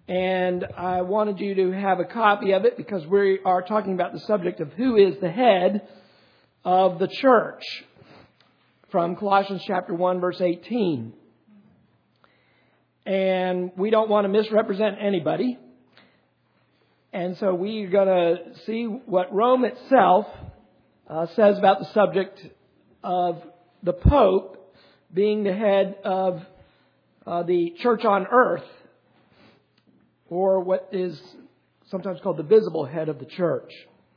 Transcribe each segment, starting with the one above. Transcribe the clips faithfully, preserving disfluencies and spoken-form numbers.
And I wanted you to have a copy of it because we are talking about the subject of who is the head of the church from Colossians chapter one, verse eighteen. And we don't want to misrepresent anybody. And so we're going to see what Rome itself uh, says about the subject of the Pope being the head of uh, the church on earth, or what is sometimes called the visible head of the church.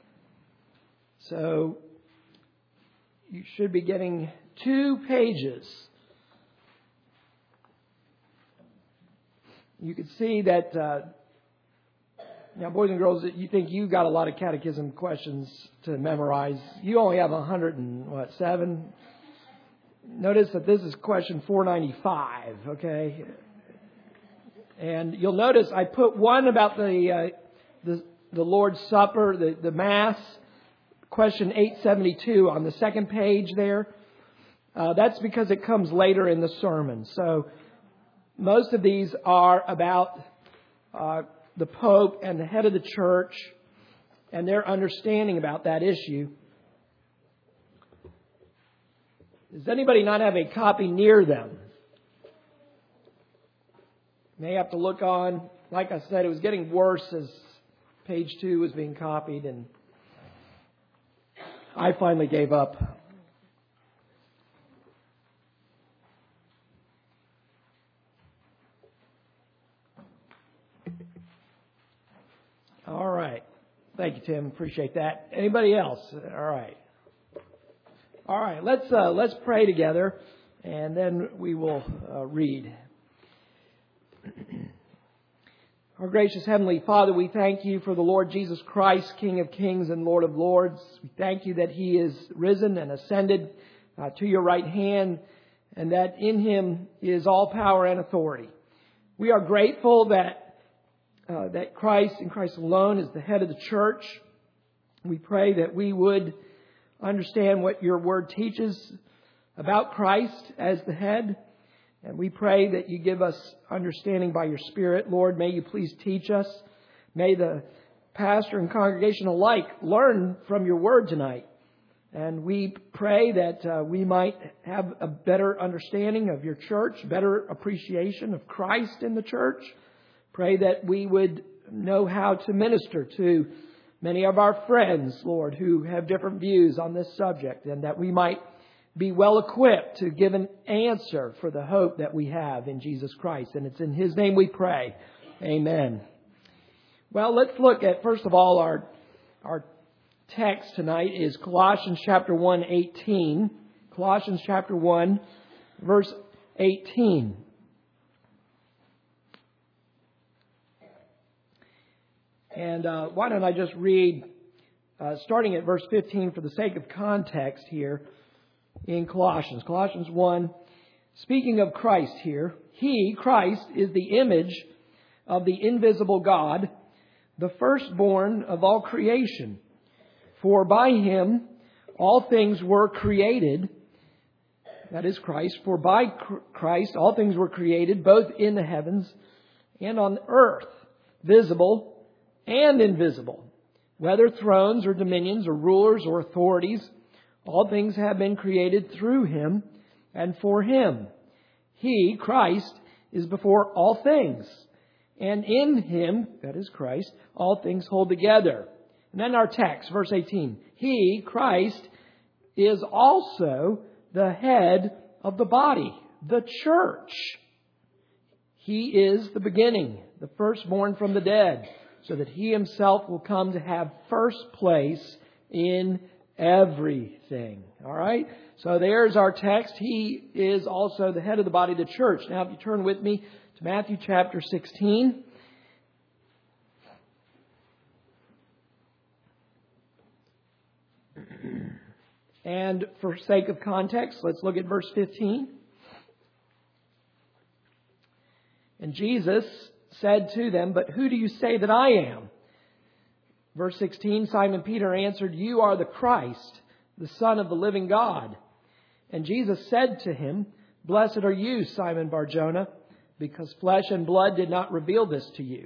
So you should be getting two pages. You can see that, uh, now boys and girls, you think you got a lot of catechism questions to memorize. You only have one hundred and what, seven? Notice that this is question four ninety-five, okay? And you'll notice I put one about the uh, the, the Lord's Supper, the, the Mass, question eight seventy-two on the second page there. Uh, that's because it comes later in the sermon. So most of these are about uh, the Pope and the head of the church and their understanding about that issue. Does anybody not have a copy near them? May have to look on. Like I said, it was getting worse as page two was being copied, and I finally gave up. All right. Thank you, Tim. Appreciate that. Anybody else? All right. All right. Let's uh, let's pray together, and then we will uh, read. Our gracious Heavenly Father, we thank you for the Lord Jesus Christ, King of Kings and Lord of Lords. We thank you that He is risen and ascended uh, to your right hand, and that in Him is all power and authority. We are grateful that uh, that Christ and Christ alone is the head of the church. We pray that we would understand what your word teaches about Christ as the head. And we pray that you give us understanding by your Spirit. Lord, may you please teach us. May the pastor and congregation alike learn from your word tonight. And we pray that uh, we might have a better understanding of your church, better appreciation of Christ in the church. Pray that we would know how to minister to many of our friends, Lord, who have different views on this subject, and that we might be well equipped to give an answer for the hope that we have in Jesus Christ. And it's in His name we pray. Amen. Well, let's look at, first of all, our our text tonight is Colossians chapter one, eighteen. Colossians chapter one, verse eighteen. And uh, why don't I just read, uh, starting at verse fifteen for the sake of context here. In Colossians, Colossians one, speaking of Christ here, He, Christ, is the image of the invisible God, the firstborn of all creation. For by Him all things were created, that is Christ, for by Christ all things were created, both in the heavens and on the earth, visible and invisible, whether thrones or dominions or rulers or authorities. All things have been created through Him and for Him. He, Christ, is before all things. And in Him, that is Christ, all things hold together. And then our text, verse eighteen. He, Christ, is also the head of the body, the church. He is the beginning, the firstborn from the dead, so that He Himself will come to have first place in everything. All right? So there's our text. He is also the head of the body of the church. Now, if you turn with me to Matthew chapter sixteen. And for sake of context, let's look at verse fifteen. And Jesus said to them, "But who do you say that I am?" Verse sixteen, Simon Peter answered, "You are the Christ, the Son of the living God." And Jesus said to him, "Blessed are you, Simon Bar-Jonah, because flesh and blood did not reveal this to you,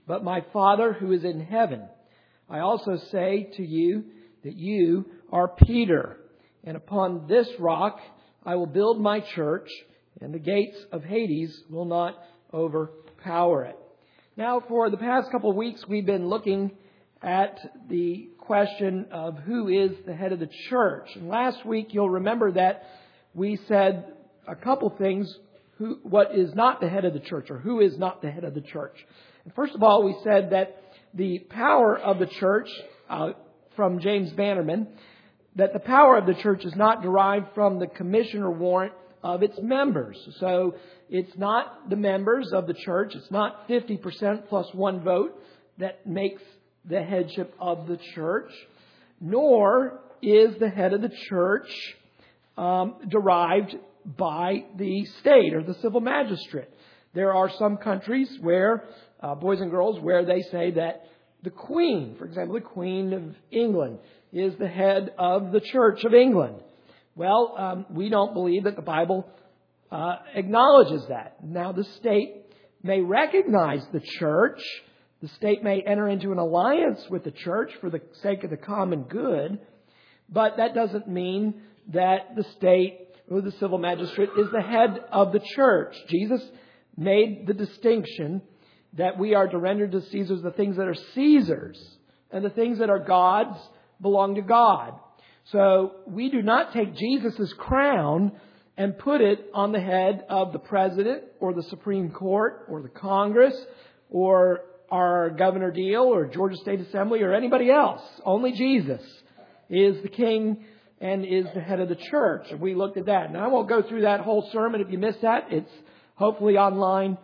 but my Father who is in heaven. I also say to you that you are Peter, and upon this rock I will build my church, and the gates of Hades will not overpower it. Now, for the past couple of weeks, we've been looking at the question of who is the head of the church. And last week, you'll remember that we said a couple things, who, what is not the head of the church, or who is not the head of the church. And first of all, we said that the power of the church, uh, from James Bannerman, that the power of the church is not derived from the commission or warrant of its members. So it's not the members of the church. It's not fifty percent plus one vote that makes the headship of the church, nor is the head of the church um, derived by the state or the civil magistrate. There are some countries where, uh, boys and girls, where they say that the Queen, for example, the Queen of England, is the head of the Church of England. Well, um, we don't believe that the Bible uh, acknowledges that. Now, the state may recognize the church. The state may enter into an alliance with the church for the sake of the common good. But that doesn't mean that the state or the civil magistrate is the head of the church. Jesus made the distinction that we are to render to Caesar the things that are Caesar's, and the things that are God's belong to God. So we do not take Jesus' crown and put it on the head of the president or the Supreme Court or the Congress or our Governor Deal or Georgia State Assembly or anybody else. Only Jesus is the king and is the head of the church. And we looked at that. And I won't go through that whole sermon. If you missed that, it's hopefully online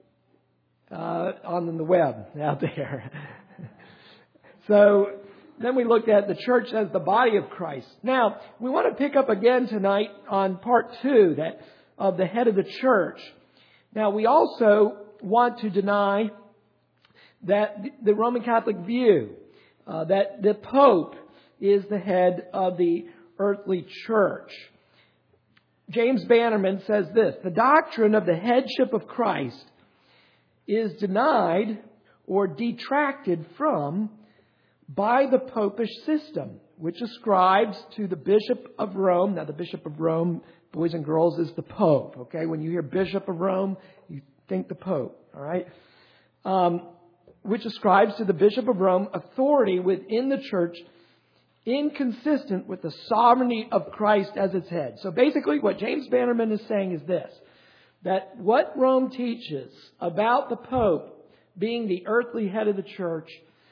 uh, on the web out there. So then we looked at the church as the body of Christ. Now, we want to pick up again tonight on part two that of the head of the church. Now, we also want to deny that the Roman Catholic view uh, that the Pope is the head of the earthly church. James Bannerman says this: the doctrine of the headship of Christ is denied or detracted from by the Popish system, which ascribes to the Bishop of Rome. Now, the Bishop of Rome, boys and girls, is the Pope. Okay, when you hear Bishop of Rome, you think the Pope. All right, um, which ascribes to the Bishop of Rome authority within the church, inconsistent with the sovereignty of Christ as its head. So basically, what James Bannerman is saying is this: that what Rome teaches about the Pope being the earthly head of the church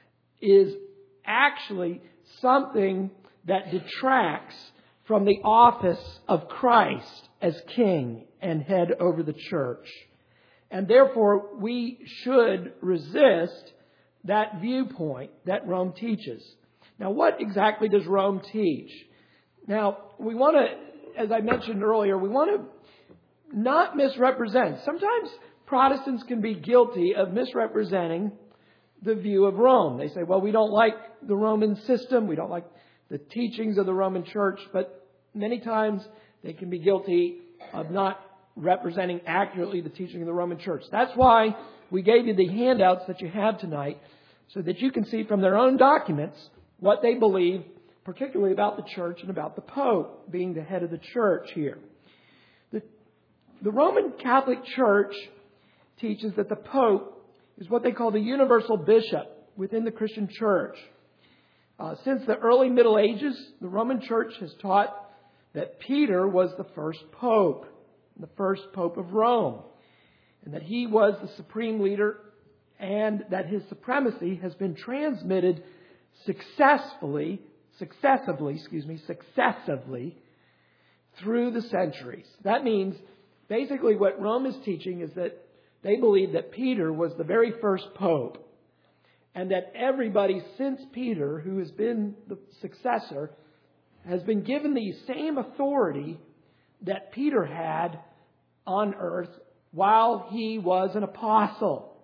is actually something that detracts from the office of Christ as king and head over the church. And therefore, we should resist that viewpoint that Rome teaches. Now, what exactly does Rome teach? Now, we want to, as I mentioned earlier, we want to not misrepresent. Sometimes Protestants can be guilty of misrepresenting the view of Rome. They say, well, we don't like the Roman system. We don't like the teachings of the Roman church. But many times they can be guilty of not representing accurately the teaching of the Roman church. That's why we gave you the handouts that you have tonight, so that you can see from their own documents what they believe, particularly about the church and about the Pope being the head of the church here. The, the Roman Catholic Church teaches that the Pope is what they call the universal bishop within the Christian church. Uh, since the early Middle Ages, the Roman Church has taught that Peter was the first pope, the first pope of Rome, and that he was the supreme leader, and that his supremacy has been transmitted successfully, successively, excuse me, successively through the centuries. That means basically what Rome is teaching is that they believe that Peter was the very first pope, and that everybody since Peter, who has been the successor, has been given the same authority that Peter had on earth while he was an apostle.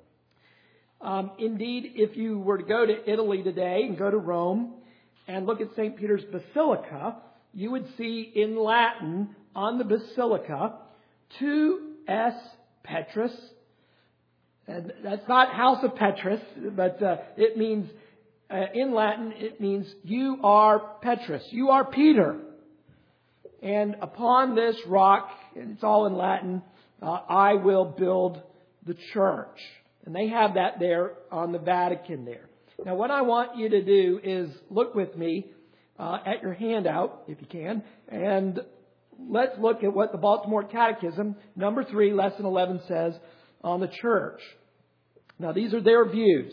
Um, indeed, if you were to go to Italy today and go to Rome and look at Saint Peter's Basilica, you would see in Latin on the basilica, Tu es Petrus, And that's not House of Petrus, but uh, it means, uh, in Latin, it means you are Petrus. You are Peter. And upon this rock, and it's all in Latin, uh, I will build the church. And they have that there on the Vatican there. Now, what I want you to do is look with me uh, at your handout, if you can, and let's look at what the Baltimore Catechism, number three, lesson eleven says on the church. Now, these are their views,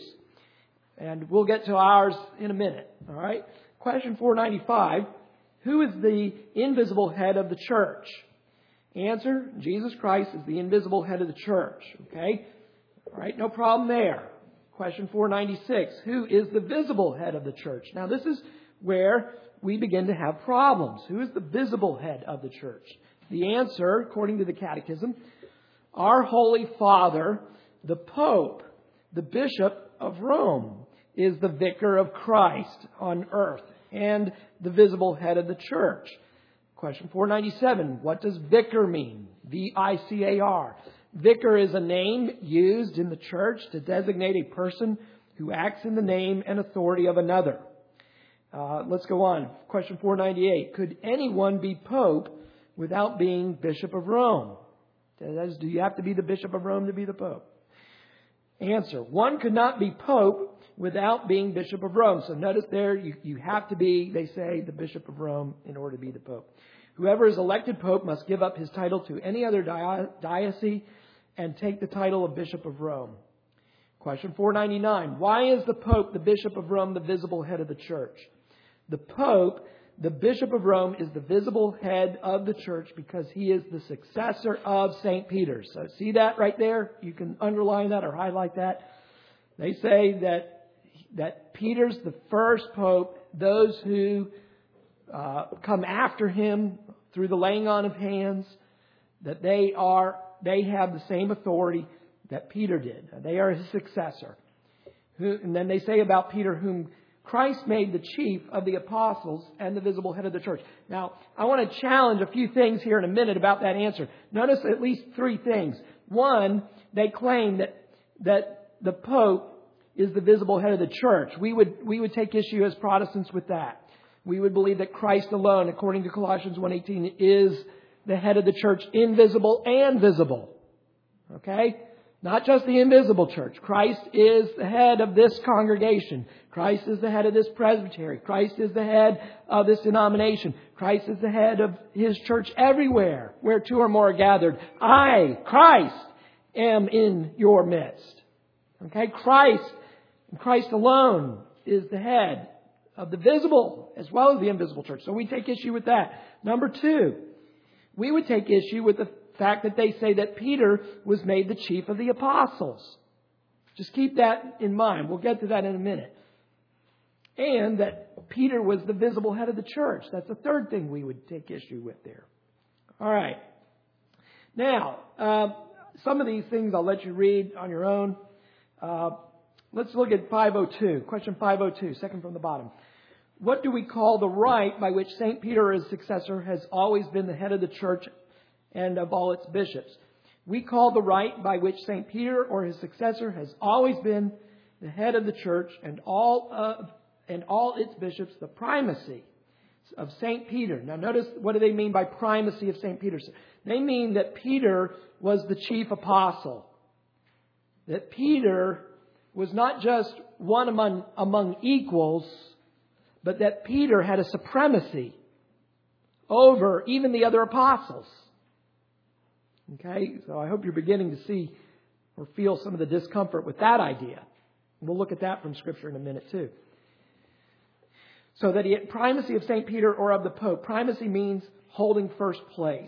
and we'll get to ours in a minute. All right. Question four ninety-five: who is the invisible head of the church? Answer: Jesus Christ is the invisible head of the church. Okay. All right. No problem there. Question four ninety-six: who is the visible head of the church? Now, this is where we begin to have problems. Who is the visible head of the church? The answer, according to the Catechism, our Holy Father, the Pope, the Bishop of Rome, is the vicar of Christ on earth and the visible head of the church. Question four ninety-seven, what does vicar mean? V I C A R. Vicar is a name used in the church to designate a person who acts in the name and authority of another. Uh, let's go on. Question four ninety-eight. Could anyone be Pope without being Bishop of Rome? That is, do you have to be the Bishop of Rome to be the Pope? Answer: one could not be Pope without being Bishop of Rome. So notice there, you, you have to be, they say, the Bishop of Rome in order to be the Pope. Whoever is elected Pope must give up his title to any other diocese and take the title of Bishop of Rome. Question four ninety-nine. Why is the Pope, the Bishop of Rome, the visible head of the church? The Pope, the Bishop of Rome, is the visible head of the church because he is the successor of Saint Peter. So see that right there? You can underline that or highlight that. They say that, that Peter's the first Pope. Those who uh, come after him through the laying on of hands, that they are they have the same authority that Peter did. They are his successor. Who, and then they say about Peter, whom Christ made the chief of the apostles and the visible head of the church. Now, I want to challenge a few things here in a minute about that answer. Notice at least three things. One, they claim that that the Pope is the visible head of the church. We would we would take issue as Protestants with that. We would believe that Christ alone, according to Colossians one eighteen, is the head of the church, invisible and visible. Okay? Not just the invisible church. Christ is the head of this congregation. Christ is the head of this presbytery. Christ is the head of this denomination. Christ is the head of His church everywhere where two or more are gathered. I, Christ, am in your midst. Okay? Christ, and Christ alone, is the head of the visible as well as the invisible church. So we take issue with that. Number two, we would take issue with the fact that they say that Peter was made the chief of the apostles. Just keep that in mind. We'll get to that in a minute. And that Peter was the visible head of the church. That's the third thing we would take issue with there. All right. Now, uh, some of these things I'll let you read on your own. Uh, let's look at five oh two. Question five oh two, second from the bottom. What do we call the right by which Saint Peter or his successor has always been the head of the church and of all its bishops? We call the right by which Saint Peter or his successor has always been the head of the church and all of and all its bishops the primacy of Saint Peter. Now notice, what do they mean by primacy of Saint Peter? They mean that Peter was the chief apostle. That Peter was not just one among, among equals, but that Peter had a supremacy over even the other apostles. Okay, so I hope you're beginning to see or feel some of the discomfort with that idea. We'll look at that from Scripture in a minute too. So that he had primacy of Saint Peter or of the Pope. Primacy means holding first place.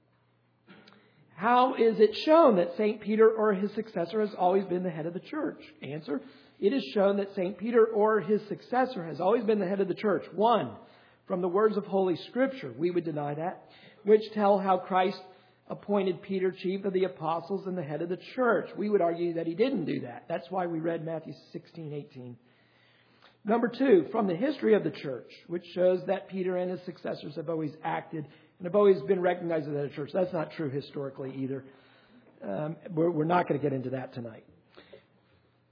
How is it shown that Saint Peter or his successor has always been the head of the church? Answer: it is shown that Saint Peter or his successor has always been the head of the church. One, from the words of Holy Scripture, we would deny that, which tell how Christ appointed Peter chief of the apostles and the head of the church. We would argue that he didn't do that. That's why we read Matthew sixteen eighteen. Number two, from the history of the church, which shows that Peter and his successors have always acted and have always been recognized as a church. That's not true historically either. Um, we're, we're not going to get into that tonight.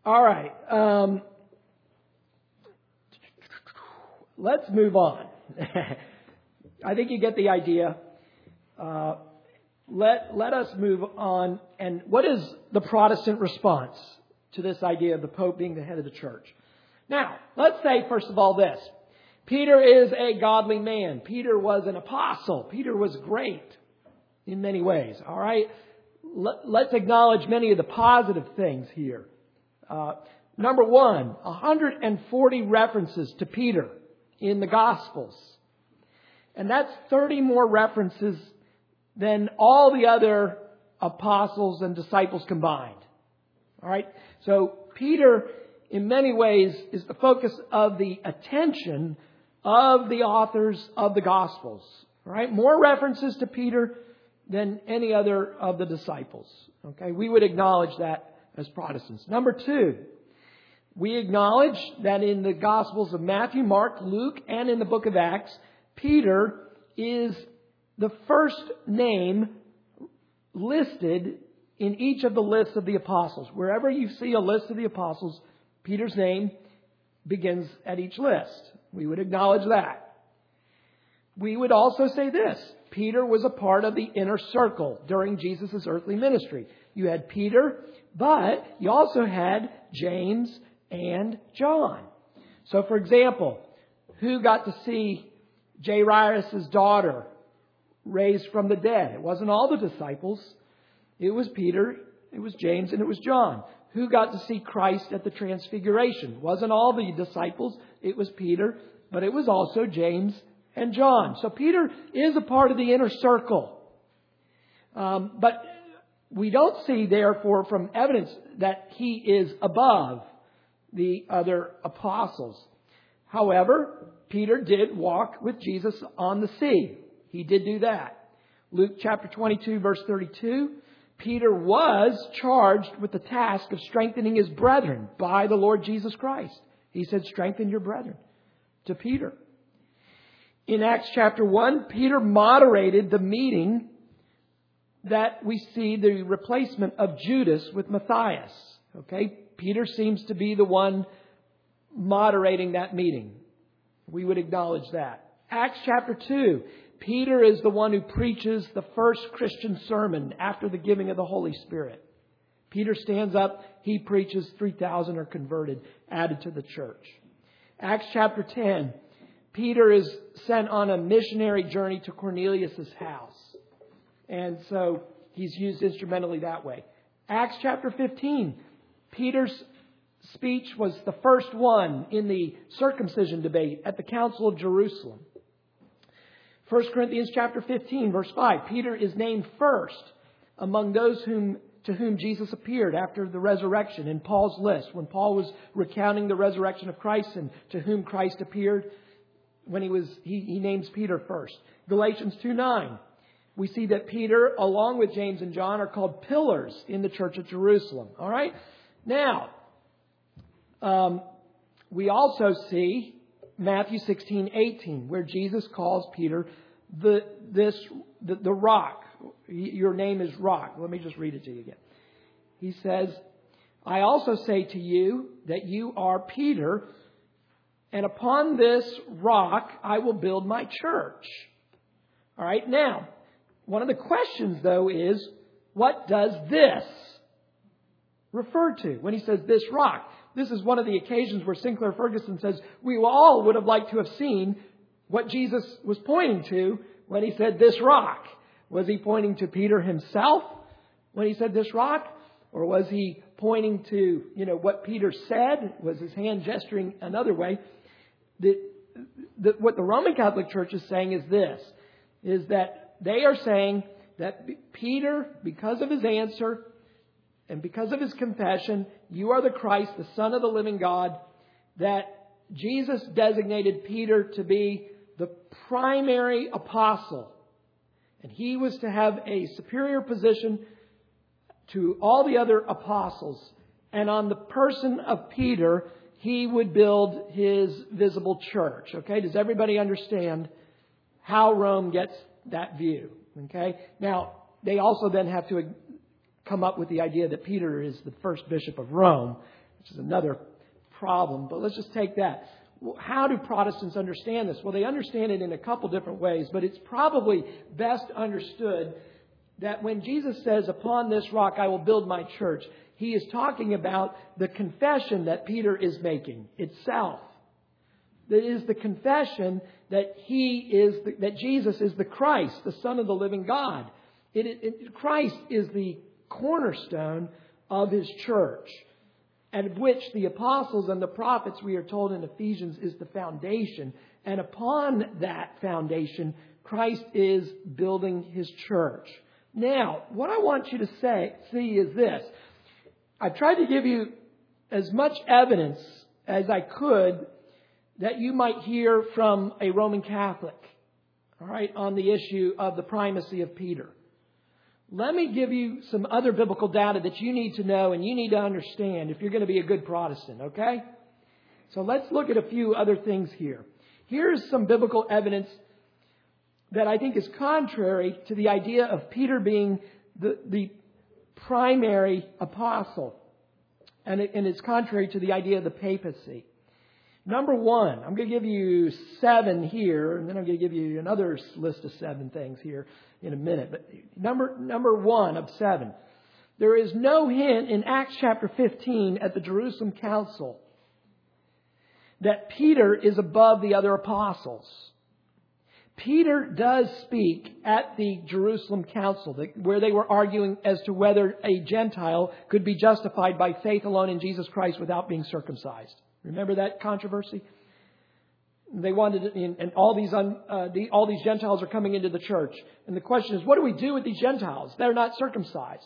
All right. Um, let's move on. I think you get the idea. Uh, let, let us move on. And what is the Protestant response to this idea of the Pope being the head of the church? Now, let's say, first of all, this. Peter is a godly man. Peter was an apostle. Peter was great in many ways. All right? Let's acknowledge many of the positive things here. Uh, number one, one hundred forty references to Peter in the Gospels. And that's thirty more references than all the other apostles and disciples combined. All right? So Peter, in many ways, is the focus of the attention of the authors of the Gospels. All right? More references to Peter than any other of the disciples. Okay? We would acknowledge that as Protestants. Number two, we acknowledge that in the Gospels of Matthew, Mark, Luke, and in the book of Acts, Peter is the first name listed in each of the lists of the apostles. Wherever you see a list of the apostles, Peter's name begins at each list. We would acknowledge that. We would also say this. Peter was a part of the inner circle during Jesus' earthly ministry. You had Peter, but you also had James and John. So, for example, who got to see Jairus' daughter raised from the dead? It wasn't all the disciples. It was Peter, it was James, and it was John. Who got to see Christ at the Transfiguration? It wasn't all the disciples. It was Peter, but it was also James and John. So Peter is a part of the inner circle. Um, but we don't see, therefore, from evidence that he is above the other apostles. However, Peter did walk with Jesus on the sea. He did do that. Luke chapter twenty-two, verse thirty-two. Peter was charged with the task of strengthening his brethren by the Lord Jesus Christ. He said, strengthen your brethren to Peter. In Acts chapter one, Peter moderated the meeting that we see the replacement of Judas with Matthias. Okay, Peter seems to be the one moderating that meeting. We would acknowledge that. Acts chapter two. Peter is the one who preaches the first Christian sermon after the giving of the Holy Spirit. Peter stands up, he preaches, three thousand are converted, added to the church. Acts chapter ten, Peter is sent on a missionary journey to Cornelius' house. And so he's used instrumentally that way. Acts chapter fifteen, Peter's speech was the first one in the circumcision debate at the Council of Jerusalem. First Corinthians chapter fifteen, verse five. Peter is named first among those whom to whom Jesus appeared after the resurrection in Paul's list. When Paul was recounting the resurrection of Christ and to whom Christ appeared, when he was he, he names Peter first. Galatians two nine. We see that Peter, along with James and John, are called pillars in the church of Jerusalem. All right? Now, um, we also see Matthew sixteen eighteen, where Jesus calls Peter the this the, the rock. Your name is rock. Let me just read it to you again. He says, I also say to you that you are Peter, and upon this rock I will build my church. All right, now, one of the questions, though, is what does this refer to when he says this rock? This is one of the occasions where Sinclair Ferguson says we all would have liked to have seen what Jesus was pointing to when he said this rock. Was he pointing to Peter himself when he said this rock? Or was he pointing to, you know, what Peter said? Was his hand gesturing another way? The, the, what the Roman Catholic Church is saying is this, is that they are saying that Peter, because of his answer and because of his confession, you are the Christ, the Son of the living God, that Jesus designated Peter to be the primary apostle. And he was to have a superior position to all the other apostles. And on the person of Peter, he would build his visible church. Okay, does everybody understand how Rome gets that view? Okay, now they also then have to come up with the idea that Peter is the first bishop of Rome. which is another problem. But let's just take that. How do Protestants understand this? Well, they understand it in a couple different ways, but it's probably best understood that when Jesus says, upon this rock I will build my church, he is talking about the confession that Peter is making itself. That is the confession that he is, the, that Jesus is the Christ, the Son of the living God. It, it, Christ is the cornerstone of his church, and which the apostles and the prophets, we are told in Ephesians, is the foundation. And upon that foundation, Christ is building his church. Now, what I want you to say, see is this. I've tried to give you as much evidence as I could that you might hear from a Roman Catholic, all right, on the issue of the primacy of Peter. Let me give you some other biblical data that you need to know and you need to understand if you're going to be a good Protestant, okay? So let's look at a few other things here. Here's some biblical evidence that I think is contrary to the idea of Peter being the, the primary apostle. And, it, and it's contrary to the idea of the papacy. Number one, I'm going to give you seven here, and then I'm going to give you another list of seven things here in a minute. But number, number one of seven, there is no hint in Acts chapter fifteen at the Jerusalem Council that Peter is above the other apostles. Peter does speak at the Jerusalem Council, where they were arguing as to whether a Gentile could be justified by faith alone in Jesus Christ without being circumcised. Remember that controversy? They wanted, and all these un, uh, the, all these Gentiles are coming into the church, and the question is, what do we do with these Gentiles? They're not circumcised,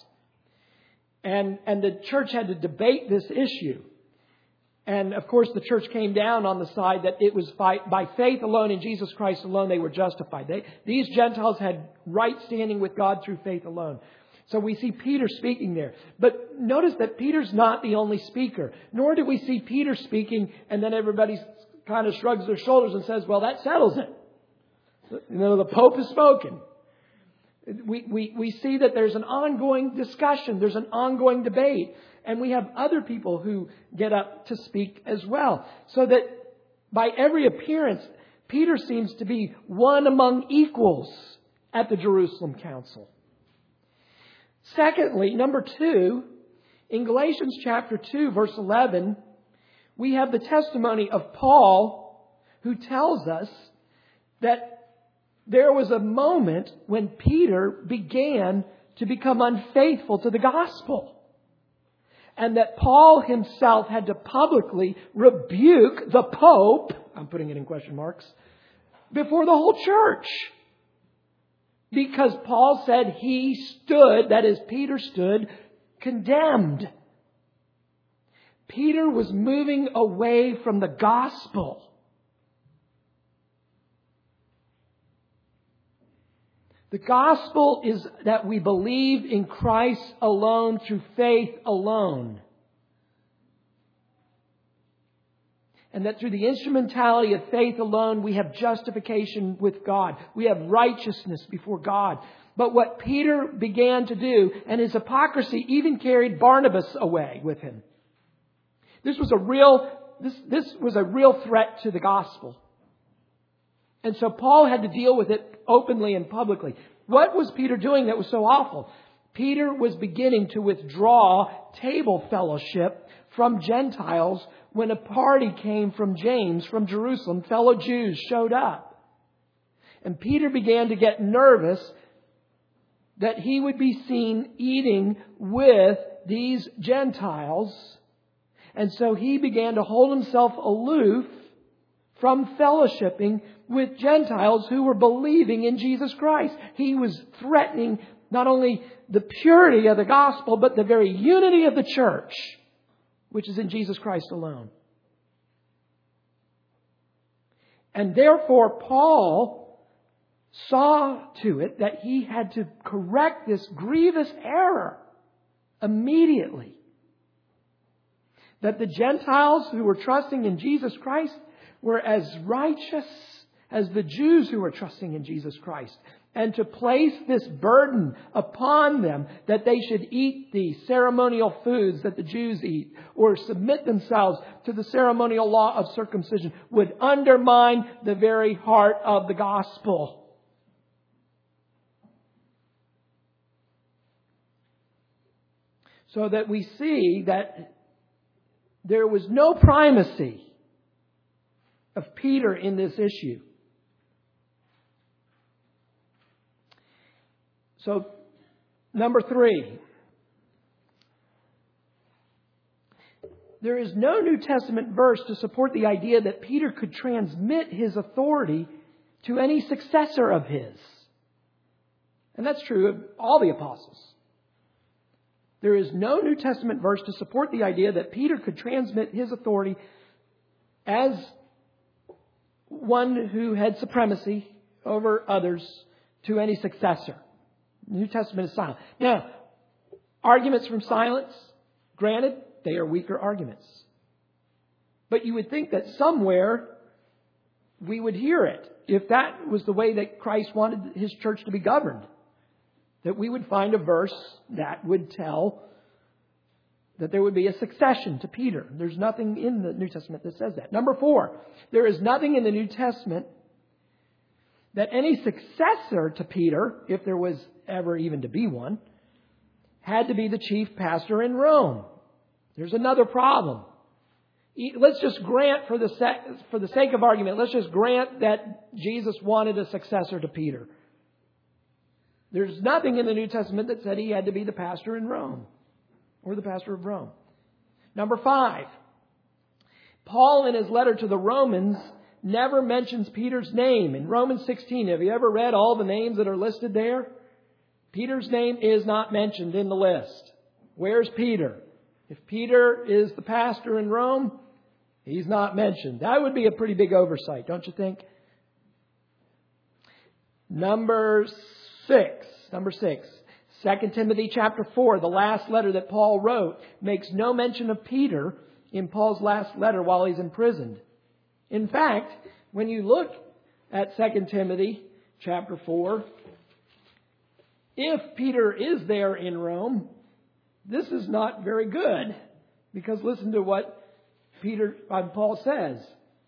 and and the church had to debate this issue. And of course, the church came down on the side that it was by, by faith alone in Jesus Christ alone they were justified. They, these Gentiles had right standing with God through faith alone. So we see Peter speaking there. But notice that Peter's not the only speaker. Nor do we see Peter speaking and then everybody kind of shrugs their shoulders and says, well, that settles it. You know, the Pope has spoken. We, we, we see that there's an ongoing discussion. There's an ongoing debate. And we have other people who get up to speak as well. So that by every appearance, Peter seems to be one among equals at the Jerusalem Council. Secondly, number two, in Galatians chapter two, verse eleven, we have the testimony of Paul, who tells us that there was a moment when Peter began to become unfaithful to the gospel. And that Paul himself had to publicly rebuke the Pope, I'm putting it in question marks, before the whole church. Because Paul said he stood, that is, Peter stood, condemned. Peter was moving away from the gospel. The gospel is that we believe in Christ alone through faith alone. And that through the instrumentality of faith alone, we have justification with God. We have righteousness before God. But what Peter began to do, and his hypocrisy even carried Barnabas away with him. This was a real, this, this was a real threat to the gospel. And so Paul had to deal with it openly and publicly. What was Peter doing that was so awful? Peter was beginning to withdraw table fellowship from Gentiles when a party came from James from Jerusalem. Fellow Jews showed up. And Peter began to get nervous that he would be seen eating with these Gentiles. And so he began to hold himself aloof from fellowshipping with Gentiles who were believing in Jesus Christ. He was threatening not only the purity of the gospel, but the very unity of the church, which is in Jesus Christ alone. And therefore, Paul saw to it that he had to correct this grievous error immediately. That the Gentiles who were trusting in Jesus Christ were as righteous as the Jews who were trusting in Jesus Christ. and to place this burden upon them that they should eat the ceremonial foods that the Jews eat or submit themselves to the ceremonial law of circumcision would undermine the very heart of the gospel. So that we see that there was no primacy of Peter in this issue. So, number three. There is no New Testament verse to support the idea that Peter could transmit his authority to any successor of his. And that's true of all the apostles. There is no New Testament verse to support the idea that Peter could transmit his authority as one who had supremacy over others to any successor. The New Testament is silent. Now, arguments from silence, granted, they are weaker arguments. But you would think that somewhere we would hear it if that was the way that Christ wanted His church to be governed. That we would find a verse that would tell that there would be a succession to Peter. There's nothing in the New Testament that says that. Number four, there is nothing in the New Testament that any successor to Peter, if there was ever even to be one, had to be the chief pastor in Rome. There's another problem. Let's just grant, for the sake, for the sake of argument, let's just grant that Jesus wanted a successor to Peter. There's nothing in the New Testament that said he had to be the pastor in Rome or the pastor of Rome. Number five, Paul in his letter to the Romans never mentions Peter's name. In Romans sixteen, have you ever read all the names that are listed there? Peter's name is not mentioned in the list. Where's Peter? If Peter is the pastor in Rome, he's not mentioned. That would be a pretty big oversight, don't you think? Number six. Number six. Second Timothy chapter four, the last letter that Paul wrote, makes no mention of Peter in Paul's last letter while he's imprisoned. In fact, when you look at Second Timothy chapter four, if Peter is there in Rome, this is not very good. Because listen to what Peter, uh, Paul says.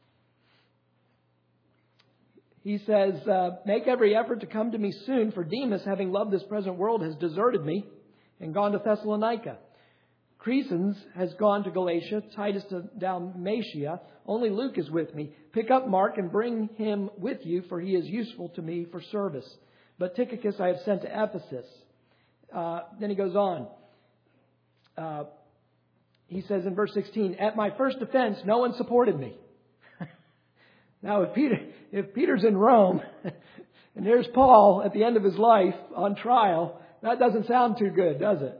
He says, uh, make every effort to come to me soon, for Demas, having loved this present world, has deserted me and gone to Thessalonica. Crescens has gone to Galatia, Titus to Dalmatia. Only Luke is with me. Pick up Mark and bring him with you, for he is useful to me for service. But Tychicus I have sent to Ephesus. Uh, then he goes on. Uh, he says in verse sixteen, at my first offense, no one supported me. Now, if Peter, if Peter's in Rome and there's Paul at the end of his life on trial, that doesn't sound too good, does it?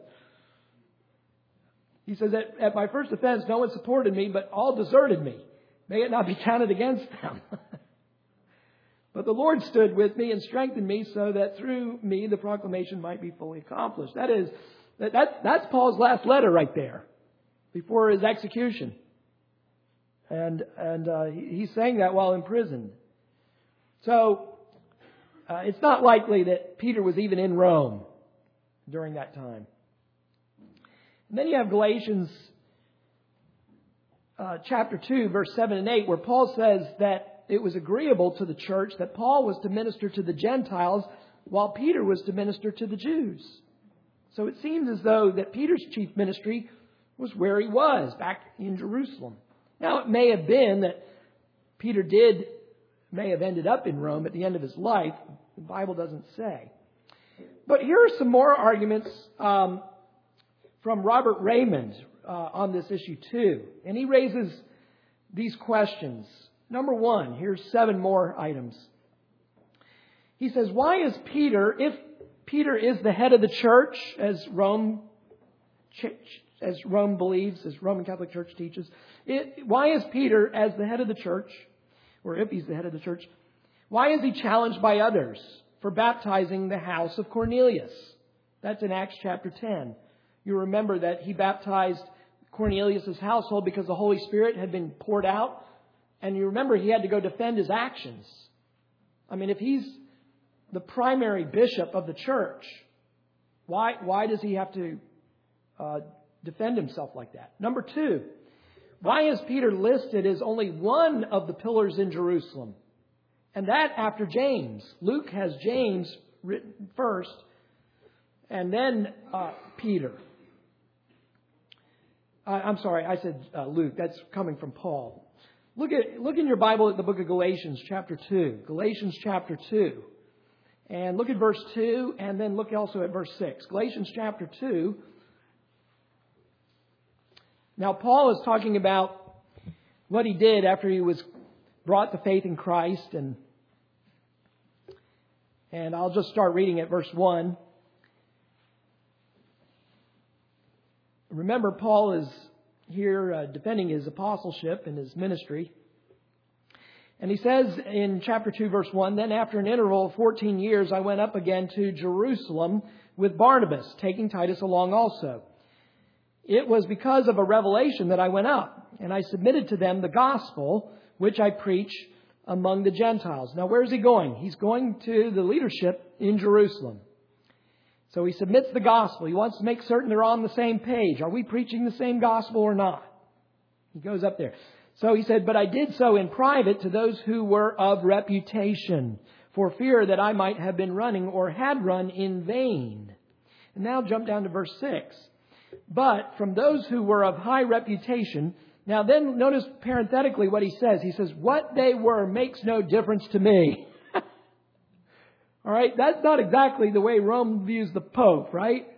He says, at, at my first offense, no one supported me, but all deserted me. May it not be counted against them. But the Lord stood with me and strengthened me so that through me the proclamation might be fully accomplished. That is, that, that's, that's Paul's last letter right there before his execution. And and uh, he, he's saying that while imprisoned. So uh, it's not likely that Peter was even in Rome during that time. And then you have Galatians uh, chapter two, verse seven and eight, where Paul says that it was agreeable to the church that Paul was to minister to the Gentiles while Peter was to minister to the Jews. So it seems as though that Peter's chief ministry was where he was, back in Jerusalem. Now, it may have been that Peter did, may have ended up in Rome at the end of his life. The Bible doesn't say. But here are some more arguments um, from Robert Raymond uh, on this issue too. And he raises these questions. Number one, here's seven more items. He says, why is Peter, if Peter is the head of the church, as Rome as Rome believes, as Roman Catholic Church teaches, it, why is Peter, as the head of the church, or if he's the head of the church, why is he challenged by others for baptizing the house of Cornelius? That's in Acts chapter ten. You remember that he baptized Cornelius' household because the Holy Spirit had been poured out. And you remember he had to go defend his actions. I mean, if he's the primary bishop of the church. Why, why does he have to uh, defend himself like that? Number two, why is Peter listed as only one of the pillars in Jerusalem? And that after James. Luke has James written first, and then uh, Peter. Uh, I'm sorry, I said uh, Luke. That's coming from Paul. Look at look in your Bible at the book of Galatians, chapter two. Galatians, chapter two. And look at verse two, and then look also at verse six. Galatians, chapter two. Now, Paul is talking about what he did after he was brought to faith in Christ. And, and I'll just start reading at verse one. Remember, Paul is here uh, defending his apostleship and his ministry. And he says in chapter two, verse one, "Then after an interval of fourteen years, I went up again to Jerusalem with Barnabas, taking Titus along also. It was because of a revelation that I went up, and I submitted to them the gospel which I preach among the Gentiles." Now, where is he going? He's going to the leadership in Jerusalem. So he submits the gospel. He wants to make certain they're on the same page. Are we preaching the same gospel or not? He goes up there. So he said, "But I did so in private to those who were of reputation, for fear that I might have been running or had run in vain." And now jump down to verse six. "But from those who were of high reputation," now then notice parenthetically what he says. He says, "What they were makes no difference to me." All right, that's not exactly the way Rome views the Pope, right?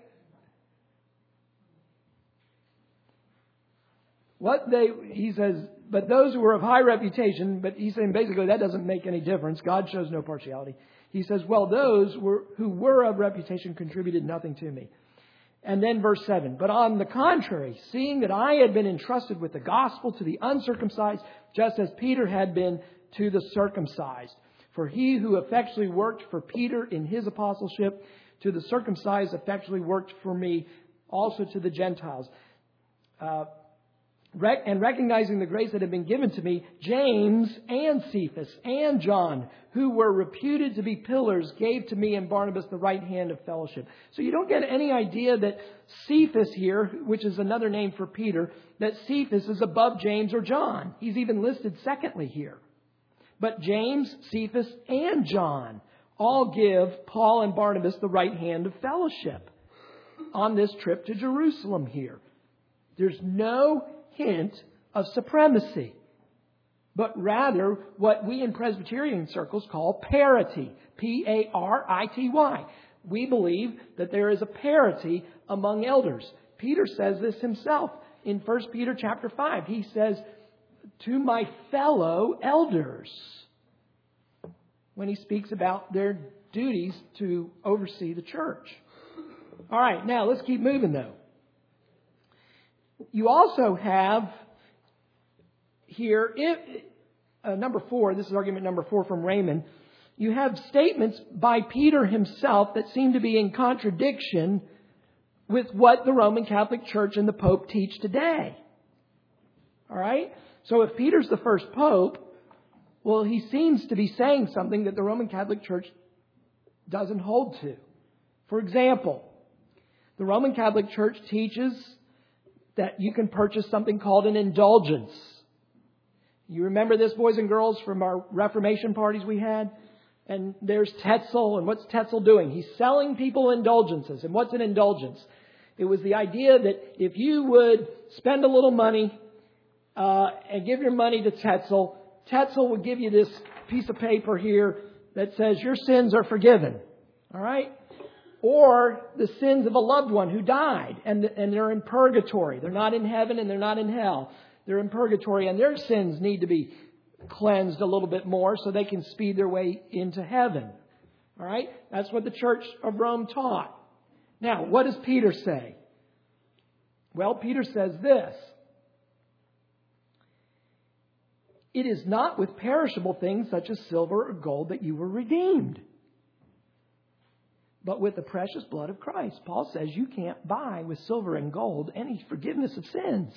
What they, he says, but those who were of high reputation, but he's saying basically that doesn't make any difference. God shows no partiality. He says, well, those were, who were of reputation contributed nothing to me. And then verse seven, "But on the contrary, seeing that I had been entrusted with the gospel to the uncircumcised, just as Peter had been to the circumcised. For he who effectually worked for Peter in his apostleship to the circumcised effectually worked for me also to the Gentiles. Uh, rec- and recognizing the grace that had been given to me, James and Cephas and John, who were reputed to be pillars, gave to me and Barnabas the right hand of fellowship." So you don't get any idea that Cephas here, which is another name for Peter, that Cephas is above James or John. He's even listed secondly here. But James, Cephas, and John all give Paul and Barnabas the right hand of fellowship on this trip to Jerusalem here. There's no hint of supremacy, but rather what we in Presbyterian circles call parity. P A R I T Y. We believe that there is a parity among elders. Peter says this himself in First Peter chapter five. He says, "To my fellow elders," when he speaks about their duties to oversee the church. All right, now let's keep moving though. You also have here, if, uh, number four, this is argument number four from Raymond, you have statements by Peter himself that seem to be in contradiction with what the Roman Catholic Church and the Pope teach today. All right? So if Peter's the first Pope, well, he seems to be saying something that the Roman Catholic Church doesn't hold to. For example, the Roman Catholic Church teaches that you can purchase something called an indulgence. You remember this, boys and girls, from our Reformation parties we had? And there's Tetzel, and what's Tetzel doing? He's selling people indulgences. And what's an indulgence? It was the idea that if you would spend a little money uh, and give your money to Tetzel, Tetzel would give you this piece of paper here that says your sins are forgiven. All right? Or the sins of a loved one who died and, and they're in purgatory. They're not in heaven and they're not in hell. They're in purgatory and their sins need to be cleansed a little bit more so they can speed their way into heaven. All right? That's what the Church of Rome taught. Now, what does Peter say? Well, Peter says this. "It is not with perishable things such as silver or gold that you were redeemed, but with the precious blood of Christ." Paul says you can't buy with silver and gold any forgiveness of sins.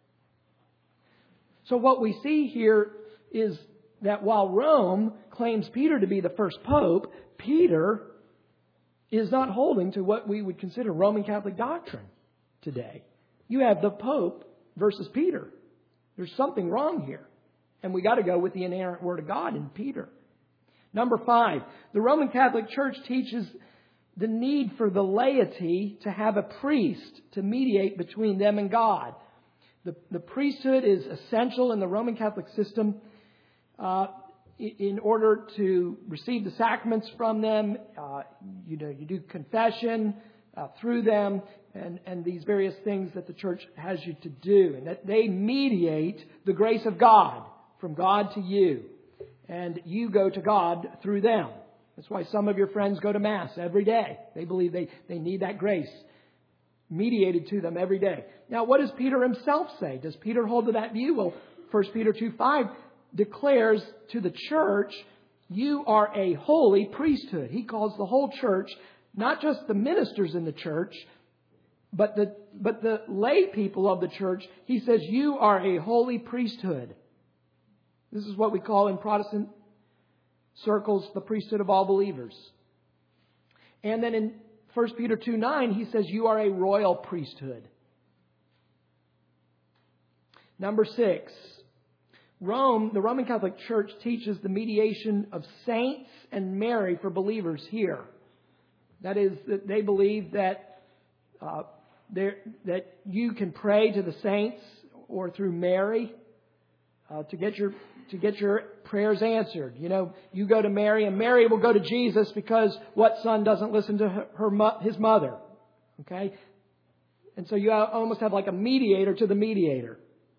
So what we see here is that while Rome claims Peter to be the first pope, Peter is not holding to what we would consider Roman Catholic doctrine today. You have the Pope versus Peter. There's something wrong here. And we got to go with the inerrant Word of God in Peter. Number five, the Roman Catholic Church teaches the need for the laity to have a priest to mediate between them and God. The, the priesthood is essential in the Roman Catholic system uh, in order to receive the sacraments from them. Uh, you know, you do confession uh, through them and, and these various things that the church has you to do. And that they mediate the grace of God from God to you. And you go to God through them. That's why some of your friends go to Mass every day. They believe they, they need that grace mediated to them every day. Now, what does Peter himself say? Does Peter hold to that view? Well, First Peter two five declares to the church, you are a holy priesthood. He calls the whole church, not just the ministers in the church, but the, but the lay people of the church. He says, you are a holy priesthood. This is what we call in Protestant circles the priesthood of all believers. And then in First Peter two nine, he says you are a royal priesthood. Number six, Rome, the Roman Catholic Church teaches the mediation of saints and Mary for believers here. That is, that they believe that uh, that you can pray to the saints or through Mary uh, to get your to get your prayers answered. You know, you go to Mary and Mary will go to Jesus because what son doesn't listen to her, her his mother? Okay? And so you almost have like a mediator to the mediator.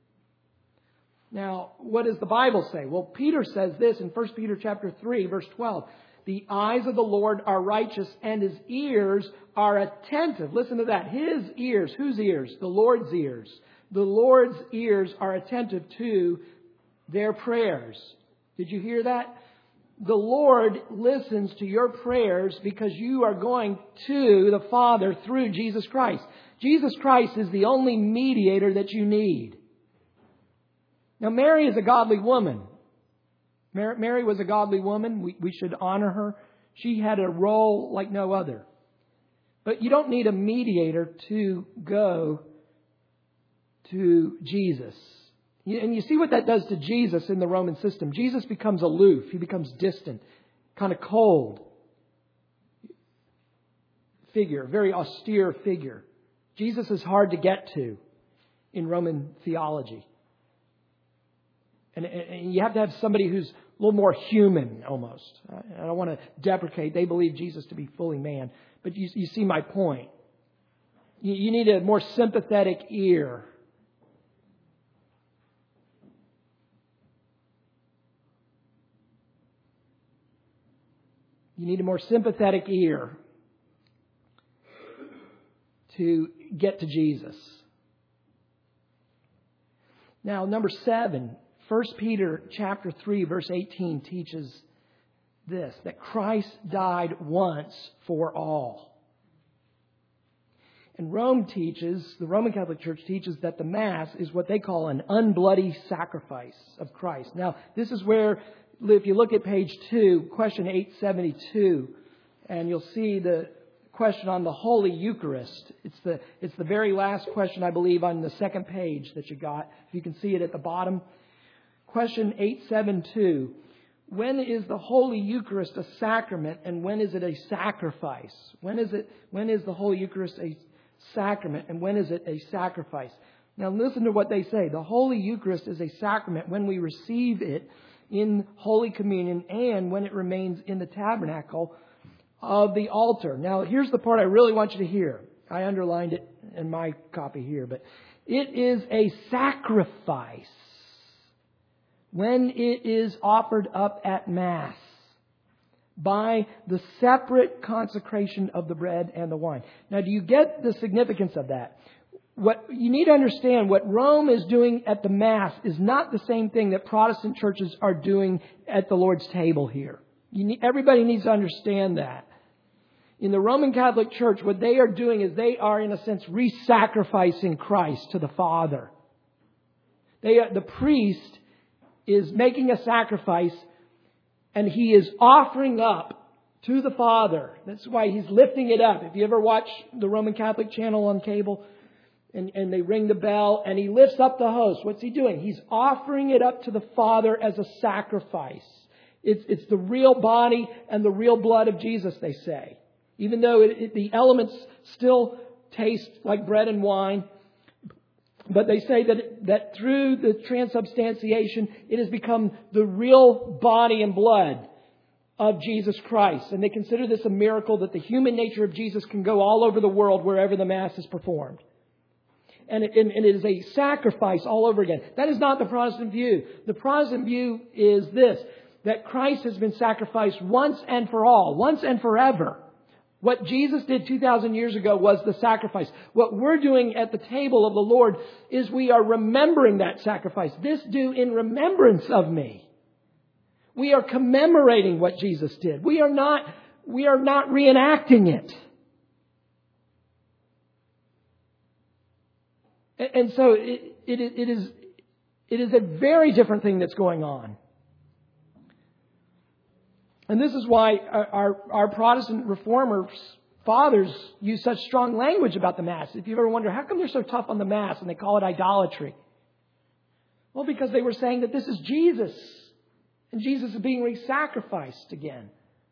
Now, what does the Bible say? Well, Peter says this in First Peter chapter three, verse twelve. The eyes of the Lord are righteous and His ears are attentive. Listen to that. His ears. Whose ears? The Lord's ears. The Lord's ears are attentive to their prayers. Did you hear that? The Lord listens to your prayers because you are going to the Father through Jesus Christ. Jesus Christ is the only mediator that you need. Now, Mary is a godly woman. Mary was a godly woman. We, we should honor her. She had a role like no other. But you don't need a mediator to go to Jesus. And you see what that does to Jesus in the Roman system. Jesus becomes aloof. He becomes distant, kind of cold figure, very austere figure. Jesus is hard to get to in Roman theology. And, and you have to have somebody who's a little more human almost. I don't want to deprecate. They believe Jesus to be fully man. But you, you see my point. You, you need a more sympathetic ear. You need a more sympathetic ear to get to Jesus. Now, number seven, First Peter chapter three, verse eighteen teaches this, that Christ died once for all. And Rome teaches, the Roman Catholic Church teaches that the Mass is what they call an unbloody sacrifice of Christ. Now, this is where, if you look at page two, question eight seventy-two, and you'll see the question on the Holy Eucharist. It's the, it's the very last question, I believe, on the second page that you got. If you can see it at the bottom. Question eight seventy-two. When is the Holy Eucharist a sacrament and when is it a sacrifice? When is it, when is the Holy Eucharist a sacrament and when is it a sacrifice? Now listen to what they say. The Holy Eucharist is a sacrament when we receive it in Holy Communion and when it remains in the tabernacle of the altar. Now here's the part I really want you to hear. I underlined it in my copy here, but it is a sacrifice when it is offered up at Mass by the separate consecration of the bread and the wine. Now, do you get the significance of that? What you need to understand, what Rome is doing at the Mass is not the same thing that Protestant churches are doing at the Lord's table here. You need, everybody needs to understand that. In the Roman Catholic Church, what they are doing is they are, in a sense, re-sacrificing Christ to the Father. They are, the priest is making a sacrifice and he is offering up to the Father. That's why He's lifting it up. If you ever watch the Roman Catholic channel on cable and, and they ring the bell and He lifts up the host, what's He doing? He's offering it up to the Father as a sacrifice. It's, it's the real body and the real blood of Jesus, they say. Even though it, it, the elements still taste like bread and wine. But they say that, that through the transubstantiation, it has become the real body and blood of Jesus Christ. And they consider this a miracle that the human nature of Jesus can go all over the world wherever the Mass is performed. And it, and it is a sacrifice all over again. That is not the Protestant view. The Protestant view is this, that Christ has been sacrificed once and for all, once and forever. What Jesus did two thousand years ago was the sacrifice. What we're doing at the table of the Lord is we are remembering that sacrifice. This do in remembrance of me. We are commemorating what Jesus did. We are not, we are not reenacting it. And so it, it, it is, it is a very different thing that's going on. And this is why our, our Protestant Reformers fathers use such strong language about the Mass. If you ever wonder, how come they're so tough on the Mass and they call it idolatry? Well, because they were saying that this is Jesus. And Jesus is being re-sacrificed again.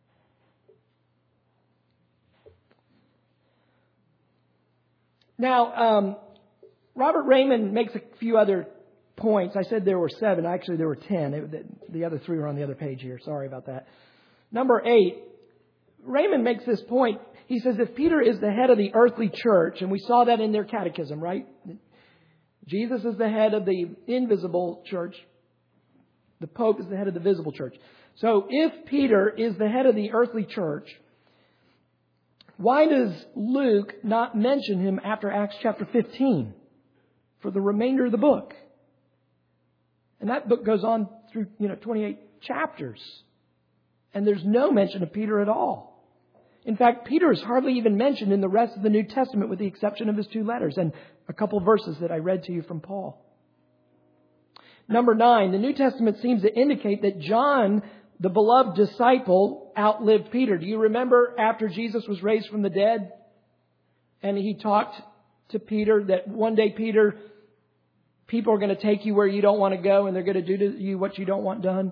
Now, um, Robert Raymond makes a few other points. I said there were seven. Actually, there were ten. The other three were on the other page here. Sorry about that. Number eight, Raymond makes this point. He says if Peter is the head of the earthly church, and we saw that in their catechism, right? Jesus is the head of the invisible church. The Pope is the head of the visible church. So if Peter is the head of the earthly church, why does Luke not mention him after Acts chapter fifteen for the remainder of the book? And that book goes on through, you know, twenty-eight chapters. And there's no mention of Peter at all. In fact, Peter is hardly even mentioned in the rest of the New Testament with the exception of his two letters and a couple of verses that I read to you from Paul. Number nine, the New Testament seems to indicate that John, the beloved disciple, outlived Peter. Do you remember after Jesus was raised from the dead and he talked to Peter that one day, Peter, people are going to take you where you don't want to go and they're going to do to you what you don't want done?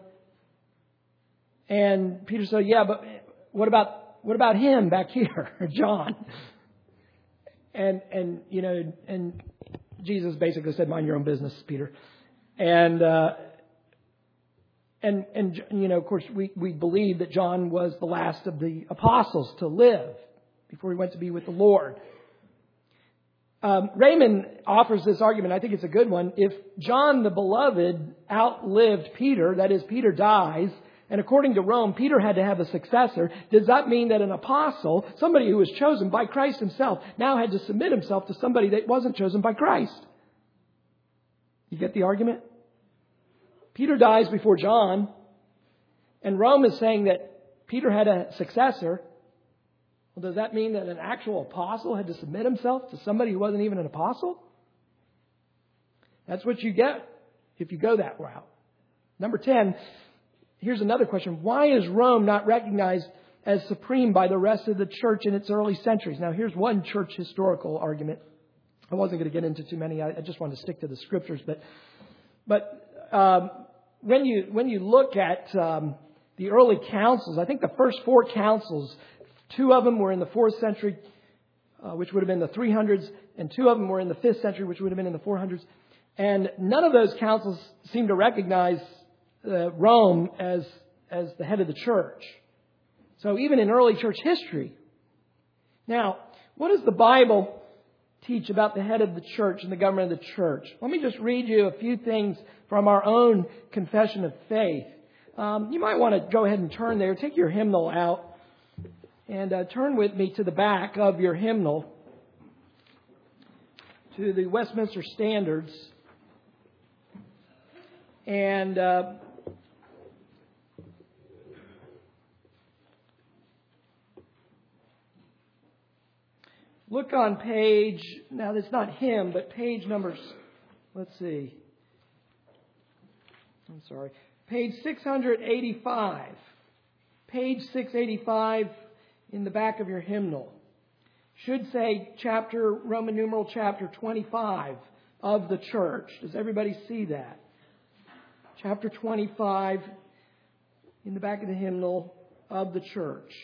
And Peter said, yeah, but what about what about him back here, John? And, and you know, and Jesus basically said, mind your own business, Peter. And, uh, and, and, you know, of course, we, we believe that John was the last of the apostles to live before he went to be with the Lord. Um, Raymond offers this argument. I think it's a good one. If John the beloved outlived Peter, that is, Peter dies, and according to Rome, Peter had to have a successor, does that mean that an apostle, somebody who was chosen by Christ himself, now had to submit himself to somebody that wasn't chosen by Christ? You get the argument? Peter dies before John, and Rome is saying that Peter had a successor. Well, does that mean that an actual apostle had to submit himself to somebody who wasn't even an apostle? That's what you get if you go that route. Number ten, here's another question. Why is Rome not recognized as supreme by the rest of the church in its early centuries? Now, here's one church historical argument. I wasn't going to get into too many. I just wanted to stick to the scriptures. But but um, when you when you look at um, the early councils, I think the first four councils, two of them were in the fourth century, uh, which would have been the three hundreds, and two of them were in the fifth century, which would have been in the four hundreds. And none of those councils seem to recognize uh, Rome as as the head of the church. So even in early church history. Now, what does the Bible teach about the head of the church and the government of the church? Let me just read you a few things from our own confession of faith. Um, you might want to go ahead and turn there. Take your hymnal out and uh, turn with me to the back of your hymnal to the Westminster Standards. And uh, look on page, now it's not hymn, but page numbers, let's see. I'm sorry. Page six hundred eighty-five. page six eighty-five in the back of your hymnal should say chapter, Roman numeral chapter twenty-five of the church. Does everybody see that? Chapter twenty-five in the back of the hymnal of the church.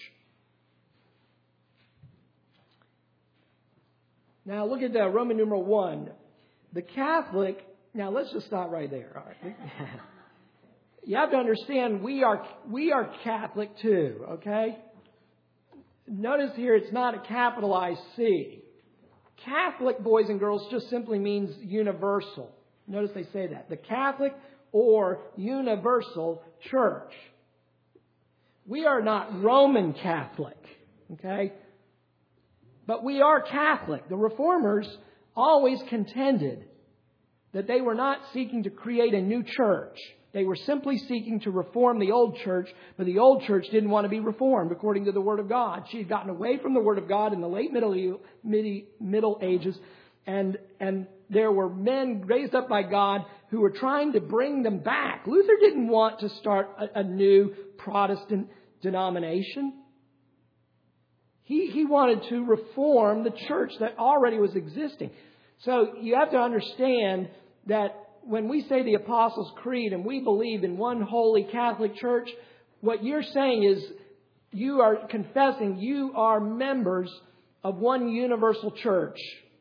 Now look at uh, Roman numeral one. The Catholic, now let's just stop right there. All right. You have to understand we are we are Catholic too, okay? Notice here it's not a capitalized C. Catholic, boys and girls, just simply means universal. Notice they say that. The Catholic or universal church. We are not Roman Catholic, okay? But we are Catholic. The Reformers always contended that they were not seeking to create a new church. They were simply seeking to reform the old church, but the old church didn't want to be reformed according to the Word of God. She had gotten away from the Word of God in the late Middle, middle Ages, and, and there were men raised up by God who were trying to bring them back. Luther didn't want to start a, a new Protestant denomination. He, he wanted to reform the church that already was existing. So you have to understand that when we say the Apostles' Creed and we believe in one holy Catholic church, what you're saying is you are confessing you are members of one universal church.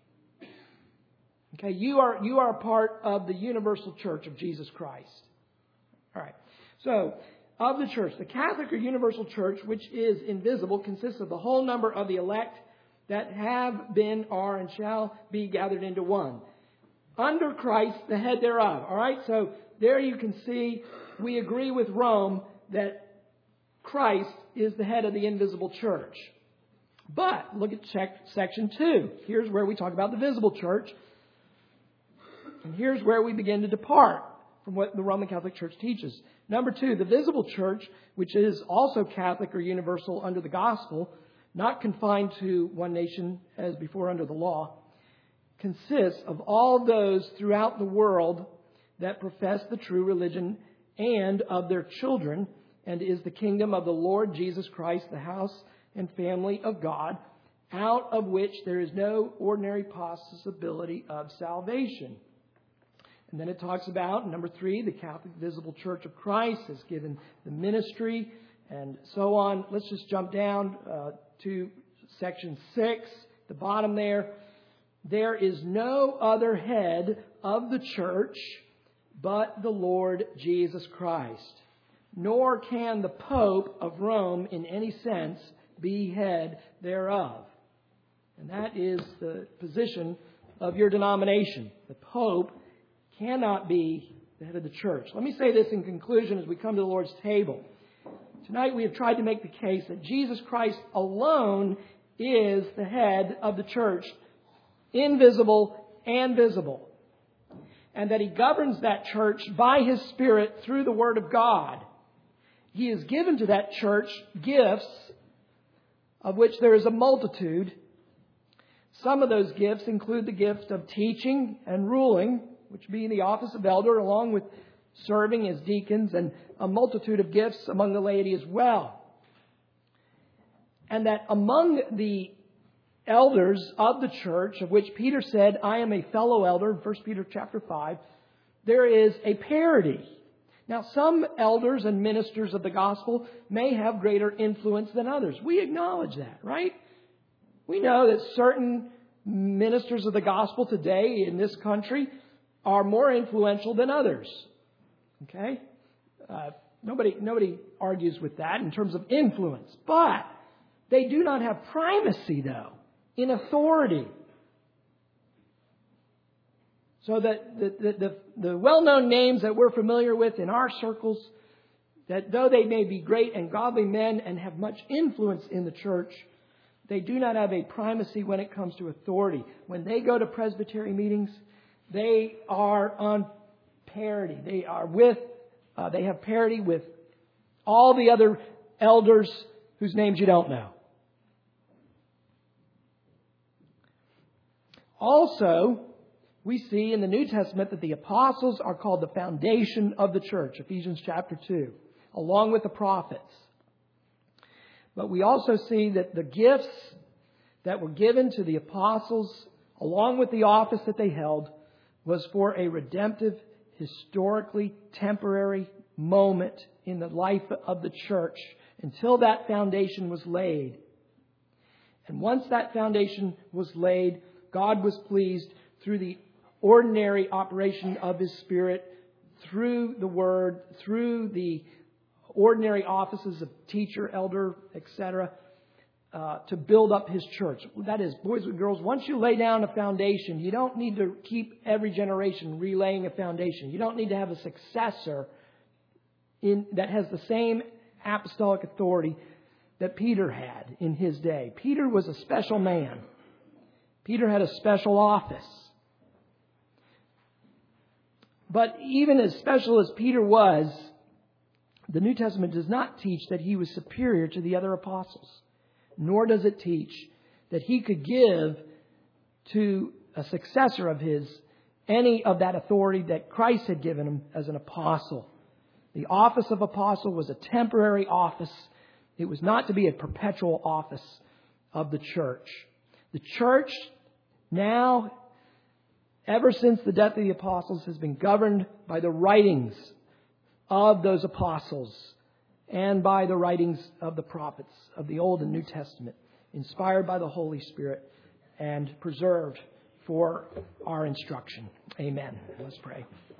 Okay, you are you are part of the universal church of Jesus Christ. All right. So, of the church, the Catholic or universal church, which is invisible, consists of the whole number of the elect that have been, are, and shall be gathered into one. Under Christ, the head thereof. All right, so there you can see we agree with Rome that Christ is the head of the invisible church. But look at check, section two. Here's where we talk about the visible church. And here's where we begin to depart from what the Roman Catholic Church teaches. Number two, the visible church, which is also Catholic or universal under the gospel, not confined to one nation as before under the law, consists of all those throughout the world that profess the true religion and of their children, and is the kingdom of the Lord Jesus Christ, the house and family of God, out of which there is no ordinary possibility of salvation. And then it talks about, number three, the Catholic visible church of Christ is given the ministry and so on. Let's just jump down uh, to section six, the bottom there. There is no other head of the church but the Lord Jesus Christ. Nor can the Pope of Rome in any sense be head thereof. And that is the position of your denomination. The Pope cannot be the head of the church. Let me say this in conclusion as we come to the Lord's table. Tonight we have tried to make the case that Jesus Christ alone is the head of the church, invisible and visible, and that He governs that church by His Spirit through the Word of God. He has given to that church gifts, of which there is a multitude. Some of those gifts include the gift of teaching and ruling, which being the office of elder, along with serving as deacons, and a multitude of gifts among the laity as well. And that among the elders of the church, of which Peter said, I am a fellow elder, in First Peter chapter five, there is a parity. Now, some elders and ministers of the gospel may have greater influence than others. We acknowledge that, right? We know that certain ministers of the gospel today in this country are more influential than others. Okay? Uh, nobody, nobody argues with that in terms of influence. But they do not have primacy, though, in authority. So that the, the, the, the well-known names that we're familiar with in our circles, that though they may be great and godly men and have much influence in the church, they do not have a primacy when it comes to authority. When they go to presbytery meetings, they are on parity. They are with, uh, they have parity with all the other elders whose names you don't know. Also, we see in the New Testament that the apostles are called the foundation of the church, Ephesians chapter two, along with the prophets. But we also see that the gifts that were given to the apostles, along with the office that they held, was for a redemptive, historically temporary moment in the life of the church until that foundation was laid. And once that foundation was laid, God was pleased through the ordinary operation of His Spirit, through the Word, through the ordinary offices of teacher, elder, et cetera, uh, to build up His church. That is, boys and girls, once you lay down a foundation, you don't need to keep every generation relaying a foundation. You don't need to have a successor in that has the same apostolic authority that Peter had in his day. Peter was a special man. Peter had a special office. But even as special as Peter was, the New Testament does not teach that he was superior to the other apostles. Nor does it teach that he could give to a successor of his any of that authority that Christ had given him as an apostle. The office of apostle was a temporary office. It was not to be a perpetual office of the church. The church now, ever since the death of the apostles, has been governed by the writings of those apostles and by the writings of the prophets of the Old and New Testament, inspired by the Holy Spirit and preserved for our instruction. Amen. Let's pray.